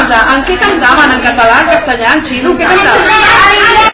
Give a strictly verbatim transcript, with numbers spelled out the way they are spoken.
cosa, en què cantaven? En català, en castellà, en xino? Què cantaven?